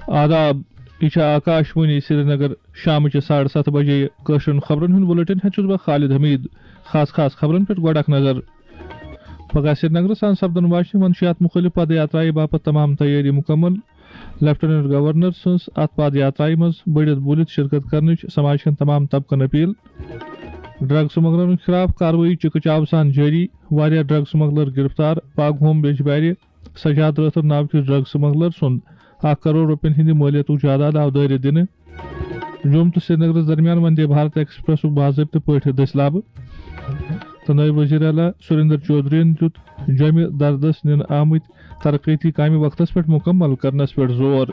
آداب یہ آکاشوانی سری نگر شام 7:30 بجے قشرن خبرن ہند بلٹن ہچس بہ خالد حمید خاص خبرن پہ گۄڈٕ اکھ نظر پگہ سری نگر سان سپدن واجنہ منشیات مختلف پد یاترائے باپت تمام تیاری مکمل لیفٹیننٹ گورنر سنز ات پد یاترائے مز بڑھت بولت شرکت کرنچ سماج کن تمام طبقن اپیل ڈرگ سمگلرن خلاف کاروٲیی چکچاو سان جاری واریاہ ڈرگ سمگلر گرفتار پاک ہوم بیجبارِ سجاد رٲتھر ناو کس ڈرگ سمگلر سند 1 کروڑ رۄپین ہند مٲلیت جائیداد آو دٲرِتھ دنہٕ جوم تو سری نگرس درمیان وندے بھارت ایکسپریس باضابطہ پٲٹھۍ دٔسلابہٕ تو نائب وزیر اعلیٰ سریندر چودھری دیت جمع دردس نن آمت ترقیتی کامہ وقتس پہ مکمل کرنس پہ زور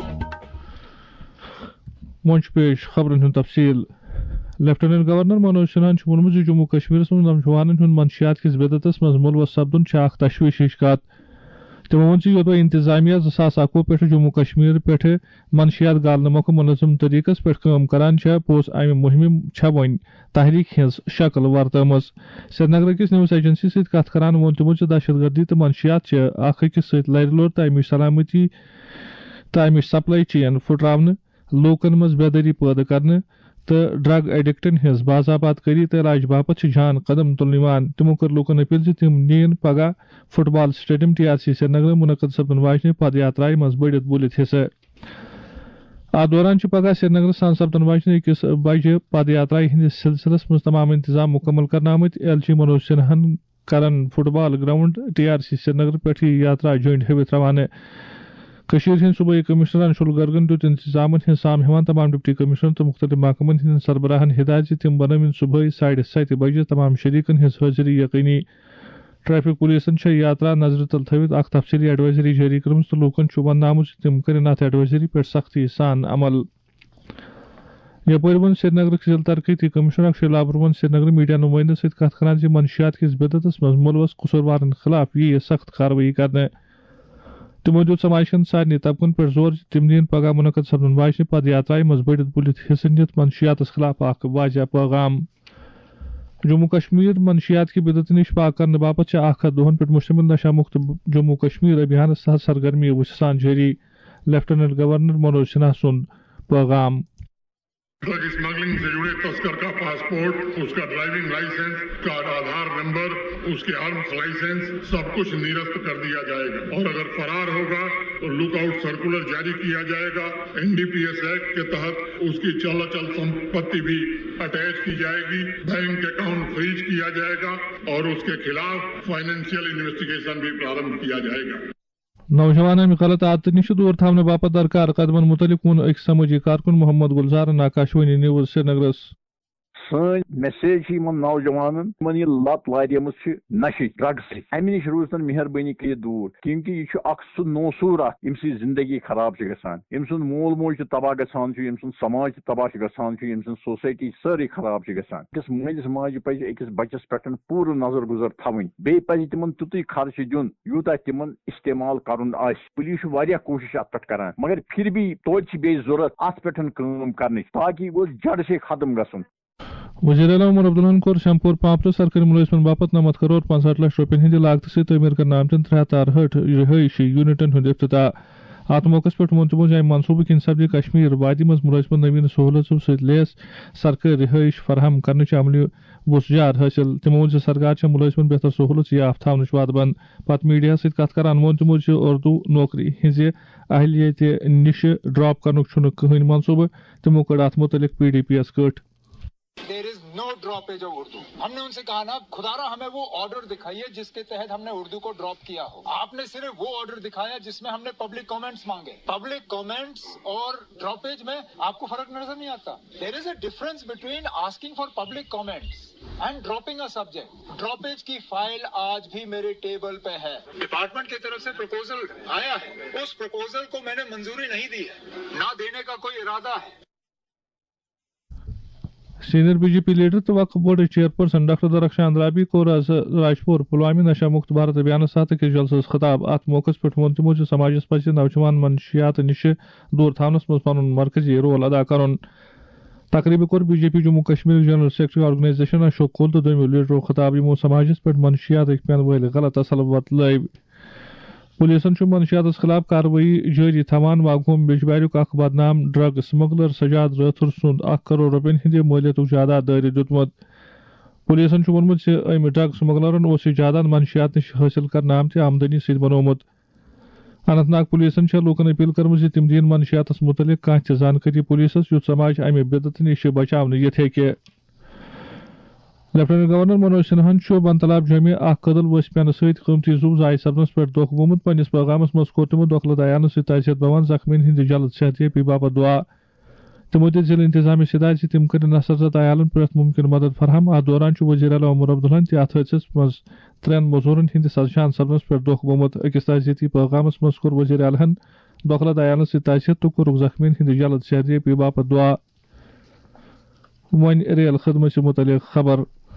منچ پیش خبرن ہند تفصیل لیفٹیننٹ گورنر منوج سنہاہن وونمت جموں کشمیر مز نوجوانن ہند منشیات کس بدعتس مز ملوث سپدن اخ تشویش ہش کت تمو وون یوت انتظامیہ 2021 پہ جموں کشمیر پہ منشیات گالنہ موقع منظم طریقس پہ کام کران پوز امہ مہم ون تحریک ہز شکل ورتمز سری نگر کس نیوز ایجنسی ست کت کران وون تمو دہشت گردی تو منشیات اخ أکس ست لر لور تو امچ سلامتی تو امچ سپلائی چین پھٹراونہ لوکن مز بیداری پٲدٕ کرنہ تو ڈرگ ایڈکٹن ہز باضابط کری تو علاج باپت جان قدم تلن تمو کر لوکن اپیل تم نین پگہ football stadium TRC Srinagar منعقد سپدن واجنہ پد یاترائے مز بڑھت بولت حصہ ات دوران پگہ سری نگر سان سپدن واجنہ 1 بجے پد یاترائے ہندس سلسلس مز تمام انتظام مکمل کرنا آمت LG منوج سنہاہن کرن football ground TRC Srinagar پہ یاترا جوئنٹ ہوت روانہ ہند صوبائی کمشنر انشول گرگن دیت انتظام ہند سام ہیوان تمام ڈپٹی کمشنر تو مختلف محکمن ہند سربراہن ہدایت تم بنوین صبح 7:30 بجے تمام شریکن ہز حاضری یقینی ٹریفک پولیسن یاترا نظر تل تھوت اخ تفصیلی ایڈوائزری جاری کرم تو لوکن ون آمت تم کرن ات ایڈوائزری پہ سختی سان عمل یپر ون سری نگر ضلع ترقیتی کمشنر اکشے لابرون سری نگر میڈیا نمائندہ ست کت کران منشیات کس بدعتس مز ملوث قصوروارن خلاف یہ سخت کاروٲیی کرنے تمو دیت سماج کن سارے طبقن پہ زور تم دین پگہ منعقد سپدن واجنہ پد یاترائے مز بڑھت بولت حصہ نت منشیاتس خلاف اخ واضح پیغام جموں کشمیر منشیات کی بدعت نش پاک کرنے باپت 1 دہن پہ مشتمل نشہ مکت جموں کشمیر ابھیان تحت سرگرمی وسان جاری لیفٹیننٹ گورنر منوج سنہا سند پیغام ڈرگ اسمگلنگ سے جڑے تسکر کا پاسپورٹ اس کا ڈرائیونگ لائسنس کا آدھار نمبر اس کے آرمز لائسنس سب کچھ نرست کر دیا جائے گا اور اگر فرار ہوگا تو لک آؤٹ سرکولر جاری کیا جائے گا NDPS ایکٹ کے تحت اس کی چل سمپتی بھی اٹیچ کی جائے گی بینک اکاؤنٹ فریز کیا جائے گا اور اس کے خلاف فائنینشیل انویسٹیگیشن بھی پرارمبھ کیا جائے گا نوجوان غلط عادت نش دور تھانے باپت درکار قدمن متعلق ون ایک سماجی کارکن محمد گلزارن آکاشوانی نیوز سری نگرس سن میسیج نوجوانن یہ لت لارمت نشہ ڈرگس امہ نش روزن مہربانی کر دور کیونکہ یہ سہ نوسور یم سی زندگی خراب گژھان یم سن مول موج تباہ گژھان یم سن سماج تباہ گژھان یم سن سوسائٹی ساری خراب گژھان أکس مالس ماجہ پزِ أکس بچس پہ پور نظر گزر تھوٕنۍ بیٚیہِ پزِ تمن تیُتُے خرچہ دیُن یوٗتاہ تمن استعمال کرُن آسہِ پُلیٖس چھُ واریاہ کوٗشش اتھ پٮ۪ٹھ کران مگر پھر بھی توتہِ چھِ بیٚیہِ ضروٗرت اتھ پٮ۪ٹھ کٲم کرنٕچ تاکہ یہ گوٚژھ جڑ سے ختم گژھُن وزیر اعلیٰ عمر عبداللہ کور شمپور پامپر سرکاری ملازمن باپت 90 کروڑ 65 لچھ روپین ہند لاگت سے تعمیر کرنے آمتن 368 رہائشی یونٹن ہند افتتاح ات موقع پہ وون تمو امہ منصوبہ کن سپدِ کشمیر وادی مز ملازمن نوین سہولتوں ست لیس سرکاری رہائش فراہم کرنے عملی وسجار حاصل تمو وون سرکار ملازمن بہتر سہولت یافتہ تھونچ وعدٕ بند پتہ میڈیا ست کت کران وون تمو اردو نوکری ہز اہلیت نش ڈراپ کرنک کہین منصوبہ تمو کڑ ات متعلق PDPS cut There is no droppage of Urdu. ہم نے ان سے کہا نا خدارا ہمیں وہ آرڈر دکھائیے جس کے تحت ہم نے اردو کو ڈراپ کیا ہو. آپ نے صرف وہ آرڈر دکھایا جس میں ہم نے پبلک کامنٹس مانگے. پبلک کامنٹس اور ڈراپیج میں آپ کو فرق نظر نہیں آتا. There is a difference between asking for public comments and dropping a subject. ڈراپیج کی فائل آج بھی میرے ٹیبل پہ ہے. ڈپارٹمنٹ کی طرف سے پروپوزل آیا ہے, اس پروپوزل کو میں نے منظوری نہیں دی ہے, نہ دینے کا کوئی ارادہ ہے. سینئر BJP لیڈر تو وقف بورڈ چیئرپرسن ڈاکٹر درخشان رابی کور آز راجپور پلوامہ نشہ مکت بھارت ابھیان سات أکس جلسس خطاب ات موقع پہ وون تمو سماجس پزِ نوجوان منشیات نش دور تھونس مز پن مرکزی رول ادا کرن. تقریبہ کور BJP Jammu Kashmir general secretary organisation Ashok Koul تو دویمو لیڈرو خطاب یمو سماجس پہ منشیات پین ول غلط اثر وتلو. پولیسن منشیات خلاف کاروٲیی جاری تھوان واگوم بیجباریک اخ بدنام ڈرگ سمگلر سجاد رٲتھر سند 1 کروڑ رۄپین ہندِ مٲلیتُک جائیداد دٲرِتھ دیُتمُت پولیسن ووٚنمُت زِ أمۍ ڈرگ سمگلرن اوس یہِ جائیداد منشیات نِش حٲصِل کرنہٕ آمتہِ آمدنی سۭتۍ بنوومُت اننت ناگ پولیسن لوٗکن اپیل کٔرمٕژ زِ تِم دِیِن منشیاتس متعلق کانٛہہ تہِ زانکٲری پولیسس یُتھ سماج امہِ بدعتہٕ نِش بچاونہٕ یِتھ ہیٚکہِ لیفٹیننٹ گورنر منوج سنہاہن بنتلاب جمہِ اکھ قتل ؤسۍ پینہٕ سۭتۍ قۭمتی زُو ضایع سپدنس پٮ۪ٹھ دۄکھٕ گوٚمُت پننِس پیغامس منٛز کوٚر تِمو دۄکھہٕ لد عیالن سۭتۍ تعزیت بوان زخمیَن ہٕنٛدِ جلد صحت یابی باپتھ دعا تِمو دِژ ضلعہٕ انتظامیہ ہدایت زِ تِم کٔرِن نثر زد عیالن پرٛٮ۪تھ مُمکِن مدد فراہم اتھ دوران وزیر اعلیٰ عمر عبداللہن تہِ اتھ حٲدثس منٛز 3 موزوٗرن ہٕنٛدِ شان سپدنس پٮ۪ٹھ دۄکھٕ گوٚمُت أکِس تعزیتی پیغامس منٛز کوٚر وزیر اعلیٰ ہن دۄکھہٕ لد عیالن سۭتۍ تعزیت تہٕ کوٚرُکھ زخمیَن ہٕنٛدِ جلد صحت یابی باپتھ دعا وۄنۍ ریل خدمت متعلق خبر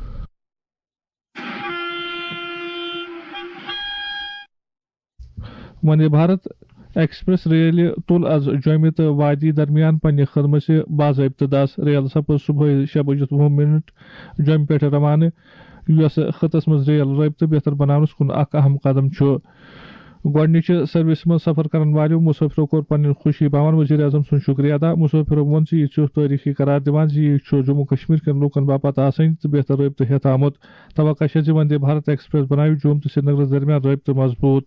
وندے بھارت ایکسپریس ریلہِ تُل از جوٚمہِ تہٕ وادی درمیان پننہِ خدمت باضٲبطہٕ دس ریل سپٕز صبحٲے 6:20 جوٚمہِ پٮ۪ٹھ روانہٕ یۄس خطس منٛز ریل رٲبطہٕ بہتر بناونس کُن اکھ اہم قدم چھُ گۄڈنِچہِ سروسہِ منٛز سفر کرن والیو مسٲفرو کوٚر پنٕنۍ خوشی باوان وزیر اعظم سُنٛد شُکریہ ادا مسٲفرو ووٚن زِ یہِ چھُ تٲریخی قرار دِوان زِ یہِ چھُ جموں کشمیر کٮ۪ن لوٗکن باپتھ آسٲنی تہٕ بہتر رٲبطہٕ ہٮ۪تھ آمُت توقع چھےٚ زِ وندے بھارت ایکسپریس بناوِ جوٚم تہٕ سری نگرس درمیان رٲبطہٕ مضبوٗط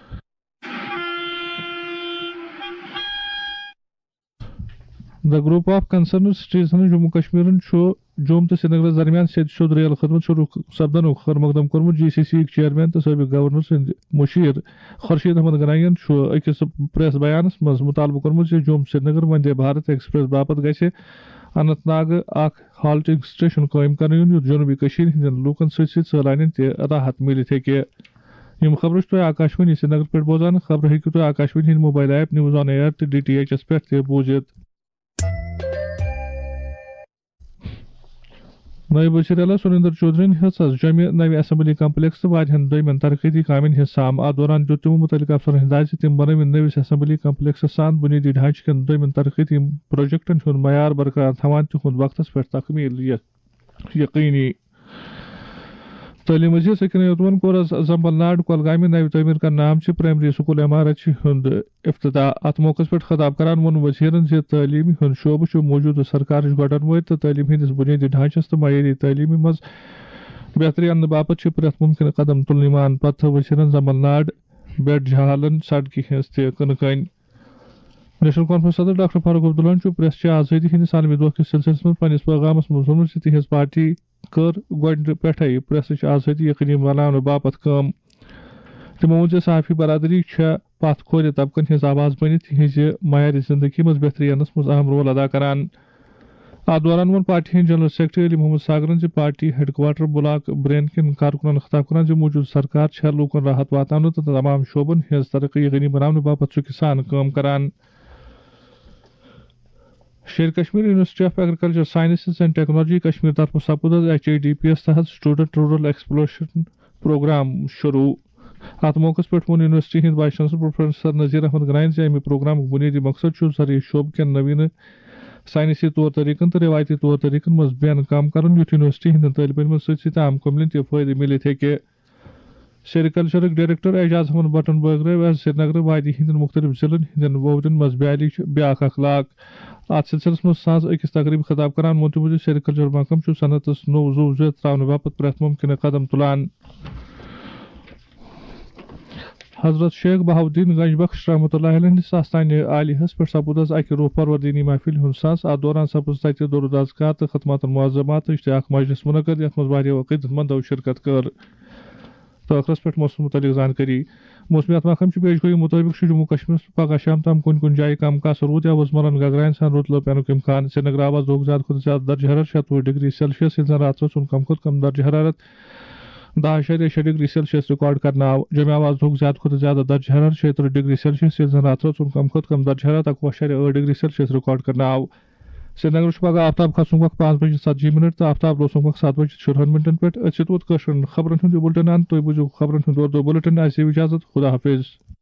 The group of concerned citizens Jammu کشمیرن جوٚم تہٕ سری نگرس درمیان سیٚدِ سیوٚد ریل خدمت شروع سپدنُک خیر مقدم کوٚرمُت جی سی سی یِکۍ چیئرمین تہٕ سٲبق گورنر سٕنٛدۍ مشیر خورشید احمد گنایَن چھُ أکِس پریس بیانس منٛز مُطالبہٕ کوٚرمُت زِ جوٚم سری نگر وندے بھارت ایکسپریس باپتھ گژھِ اننت ناگہٕ اکھ ہالٹنگ سٹیشن قٲیِم کرنہٕ یُن یُتھ جنوٗبی کٔشیٖر ہٕنٛدٮ۪ن لوٗکن سۭتۍ سۭتۍ سٲلانٮ۪ن تہِ راحت میٖلِتھ ہیٚکہِ یِم خبرٕ چھِ تُہۍ آکاشوانی سری نگر پٮ۪ٹھ بوزان خبرٕ ہیٚکِو تُہۍ آکاشوانی ہٕنٛدِ mobile app news on air تہٕ DTH پٮ۪ٹھ تہِ بوٗزِتھ نٲیِب وزیر اعلیٰ سُریندر چودھرین ہیٚژ آز جوٚمہِ نوِ اسمبلی کمپلیکس تہٕ واریاہن دوٚیمٮ۪ن ترقیٲتی کامٮ۪ن ہٕنٛز سام اتھ دوران دِیُت تِمو مُتعلِق افسرن ہدایت زِ تِم بنٲوِن نٔوِس اسمبلی کمپلیکسس سان بُنیٲدی ڈھانچہٕ کٮ۪ن دوٚیمٮ۪ن ترقیٲتی پروجیکٹن ہُنٛد معیار برقرار تھاوان تِہُنٛد وقتس پٮ۪ٹھ تکمیٖل یقینی تعلیٖم مزیٖد سکینہ یوتمن کوٚر آز زمبل ناڈ کۄلگامہِ نوِ تعمیٖر کرنہٕ آمژِ پرائمری سکوٗل عمارت ہُنٛد افتتاح اتھ موقعس پٮ۪ٹھ خطاب کران ووٚن وزیرن زِ تعلیٖمہِ ہُنٛد شعبہٕ چھُ موجوٗدٕ سرکارٕچ گۄڈن تہٕ تعلیٖم ہٕنٛدِس بُنیٲدی ڈھانچس تہٕ معیاری تعلیٖمہِ منٛز بہتری اننہٕ باپتھ چھِ پرٛٮ۪تھ مُمکِنہٕ قدم تُلنہٕ یِوان پتہٕ تھٲو وزیرن زمبل ناڈ بیڈ جہالن سڑکہِ ہٕنٛز تہِ کٕنہٕ کٔنۍ نیشنل کانفرنس صدر ڈاکٹر فاروق عبداللہن چھُ پریسچہِ آزٲدی ہٕنٛدِس عالمی دۄہ کِس سلسلس منٛز پننِس پیغامس منٛز ووٚنمُت زِ تِہنٛز پارٹی کٔر گۄڈٕ پٮ۪ٹھے پریسٕچ آزٲدی یقینی بناونہٕ باپتھ کٲم تِمو ووٚن زِ صحافی برادری چھےٚ پتھ کھورِ طبقن ہٕنٛز آواز بٔنِتھ تِہنٛزِ معیارِ زندگی منٛز بہتری اننس منٛز اہم رول ادا کران اتھ دوران ووٚن پارٹی ہٕنٛدۍ جنرل سیکرٹری علی محمد ساگرن زِ پارٹی ہیڈ کوارٹر بلاک برین کٮ۪ن کارکُنن خطاب کران زِ موجوٗدٕ سرکار چھےٚ لوٗکن راحت واتناونہٕ تہٕ تمام شعبن ہٕنٛز ترقی یقینی بناونہٕ باپتھ چُکہِ سان کٲم کران Sher Kashmir university of agriculture sciences and technology Kashmir طرفہٕ سپُد HADPS تحت سٹوڈنٹ رورل ایکسپلوریشن پروگرام شروع اتھ موقعس پٮ۪ٹھ ووٚن یونیورسٹی ہٕنٛدۍ vice chancellor professor Nazir Ahmad گنایَن زِ امہِ پروگرامُک بُنیٲدی مقصد چھُ زرعی شعبہٕ کٮ۪ن نویٖنہٕ سائنسی طور طریقن تہٕ رِوایتی طور طریقن منٛز بین کم کرُن یُتھ یونیورسٹی ہٕنٛدٮ۪ن طٲلبہِ علمن سۭتۍ سۭتۍ عام قوملن تہِ فٲیدٕ مِلِتھ ہیٚکہِ سیریکلچرٕکۍ ڈائریکٹر اعجاز احمد بٹن بٲگرٲو آز سری نگر وادی ہٕنٛدٮ۪ن مختلف ضلعن ہٕنٛدٮ۪ن ووٚورٮ۪ن منٛز بیالی چھُ بیاکھ اخلاق اتھ سلسلس منٛز ساز أکِس تقریٖب خطاب کران ووٚن تِمو زِ سیریکلچر محکمہٕ چھُ صنعتس نوٚو زُو زٲژ تراونہٕ باپتھ پرٛٮ۪تھ مُمکِنہٕ قدم تُلان حضرت شیخ بہاؤالدین گنج بخش رحمتہ اللہ علیہ ہٕنٛدِس آستانہِ عالیہس پٮ۪ٹھ سپُد آز اکہِ روح پروردینی محفِل ہُنٛد ساز اتھ دوران سپٕز تتہِ درود اذکار تہٕ خدمات معظماتٕچ تہِ اکھ مجلس مُنعقد یتھ منٛز واریاہو عقیدت مندو شرکت کٔر تہٕ ٲخرس پٮ۪ٹھ موسمہٕ متعلق زانکٲری موسمیات محکمہٕ چہِ پیش گوئی مُطٲبِق چھُ جموں کشمیرس منٛز پگہہ شام تام کُنہِ جایہِ کم کاسہٕ روٗد یا وُزملن گگراین سان رُت پینُک اِمکان سری نگر آو دۄہُک زیادٕ کھۄتہٕ زیادٕ درجہِ حرارت 36 ڈگری سیلسیس ییٚلہِ زن راتس اوس کم کھۄتہٕ کم درجہِ حرارت 10.6 ڈگری سیلسیس رِکارڈ کرنہٕ آو جمہِ آو آز دۄہُک زیادٕ کھۄتہٕ زیادٕ درجہِ حرارت 36 ڈگری سیلسیس ییٚلہِ زن راتس اوس کم کھۄتہٕ کم درجہِ حرارت 21.8 ڈگری سیلسیس رِکارڈ کرنہٕ آو سری نگر چھُ پگہہ آفتاب کھسنُک وقت 5:40 تہٕ آفتاب روزنُک وقت 7:14 پٮ۪ٹھ أسۍ ووت کٲشرٮ۪ن خبرن ہُنٛد یہِ بُلٹن اند تُہۍ بوٗزِو خبرن ہُنٛد اردوٗ بُلٹن آسہِ اِجازت خدا حافظ